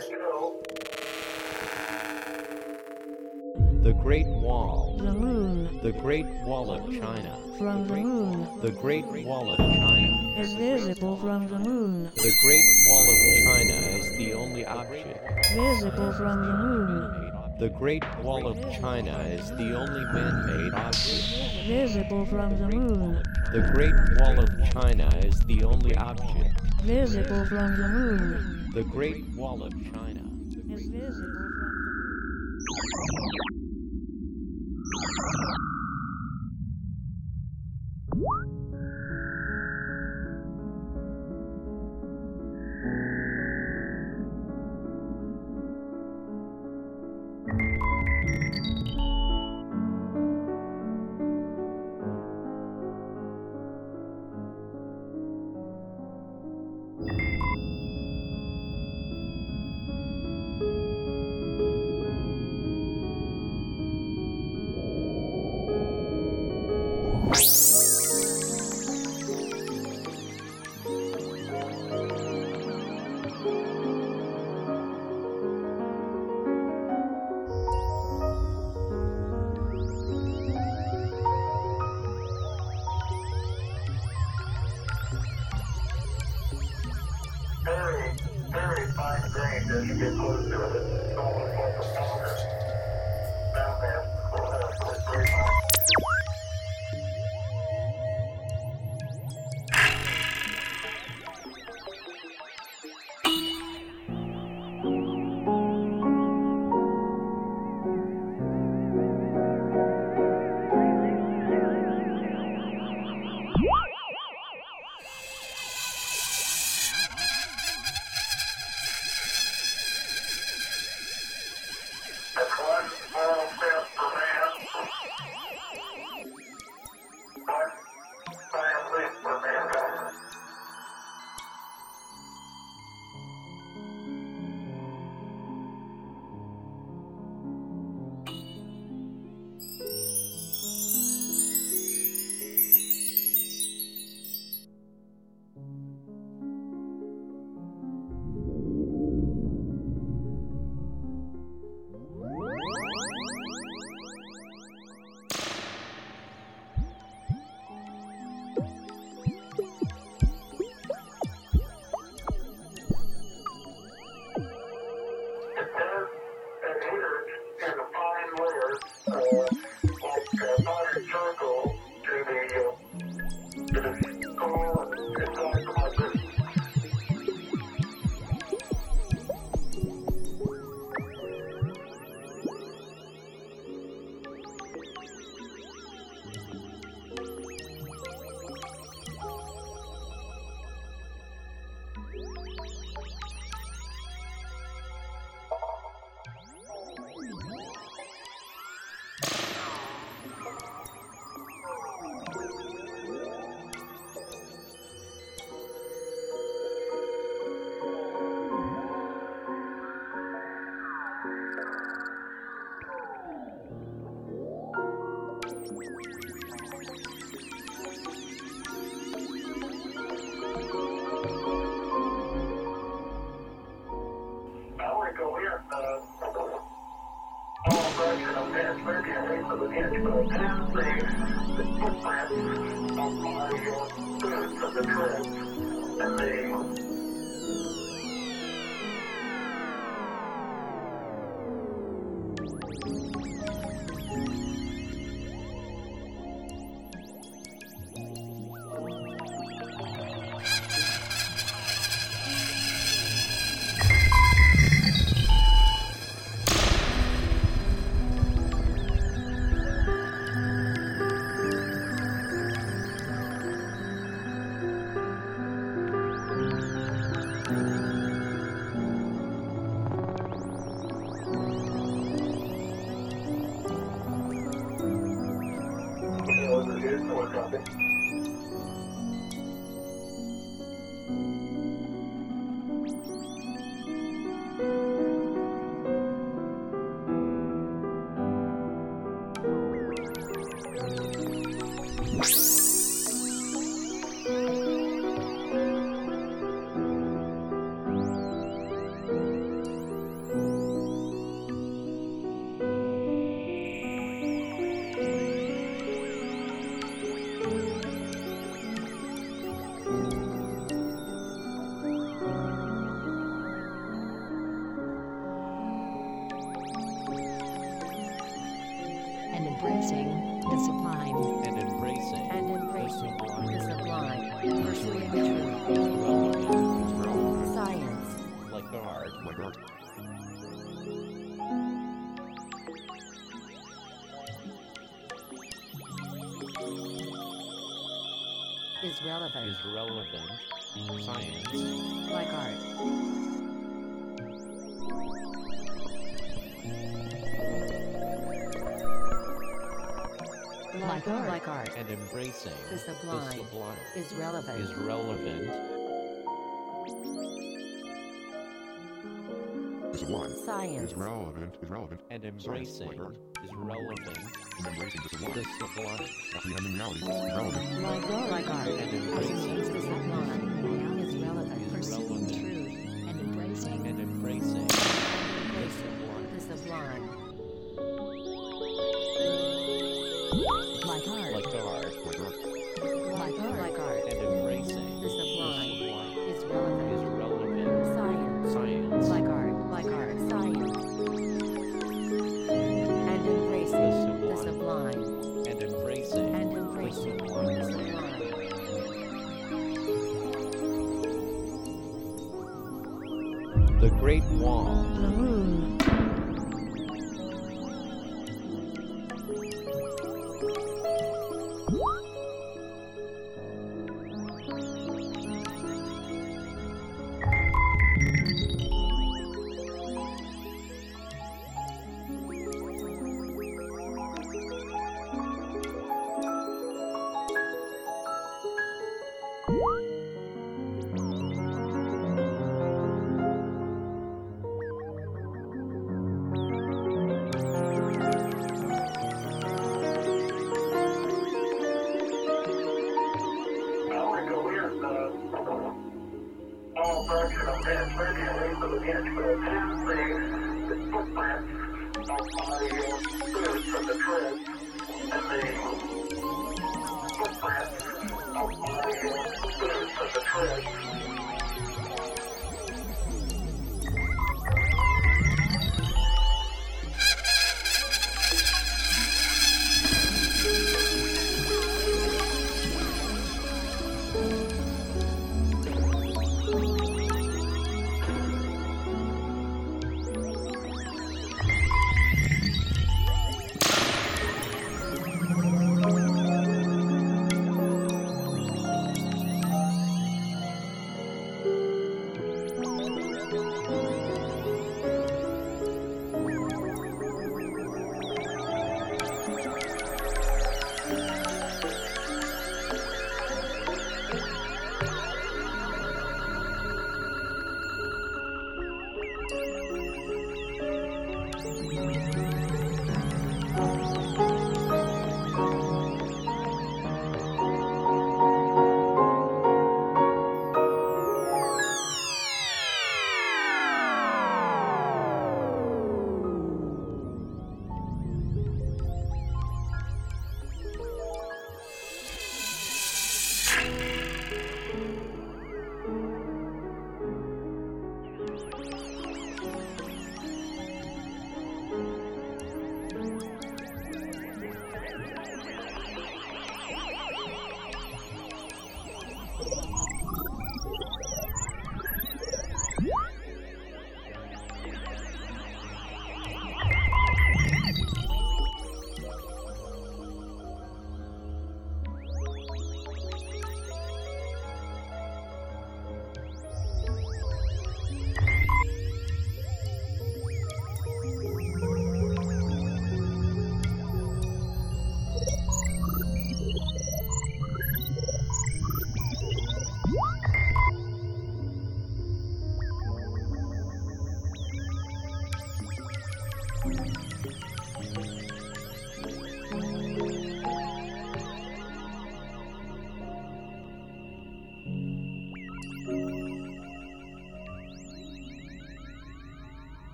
The Great Wall. The moon. The Great Wall of China. From the moon. The Great Wall of China. Is visible from the moon. The Great Wall of China is the only object. Visible from the moon. The Great Wall of China is the only man-made object. Visible from the moon. The Great Wall of China is the only object. Visible from the moon. The Great Wall of China Is visible from the moon. Very fine grained as you get close to it. It's almost like a powder. Down there. It's very fine. That's one small step for man. One giant leap for mankind. It does adhere in a fine layer, like a powdered charcoal to the skull and inside the mother. I want to go in, all direction of that, maybe away from the edge, but I can see the footprints of my boots of the treads, and the embracing the sublime, and embracing and the embracing sublime. the sublime, pursuing the truth, Relevant, science, like art. is relevant, Is relevant. Science, like art, like art, and embracing the the sublime, sublime. is relevant, Is relevant. The sublime science, is relevant. And Science, embracing like art. is relevant. And embracing the The sublime. sublime. Apprehending reality is relevant. like art, And embracing the sublime, is relevant, is pursuing relevant. truth, and embracing And embracing the sublime. the sublime, like art, Like art. like art, And embracing the sublime, is is relevant, relevant. science, Science, like art, science, and embracing the sublime, and embracing and the embracing sublime. the sublime, The Great Wall. the moon, Alrico is all fraction of 10 centimeters of an inch, but it is the footprints of my boots of the tread, and the footprints of my boots of the tread.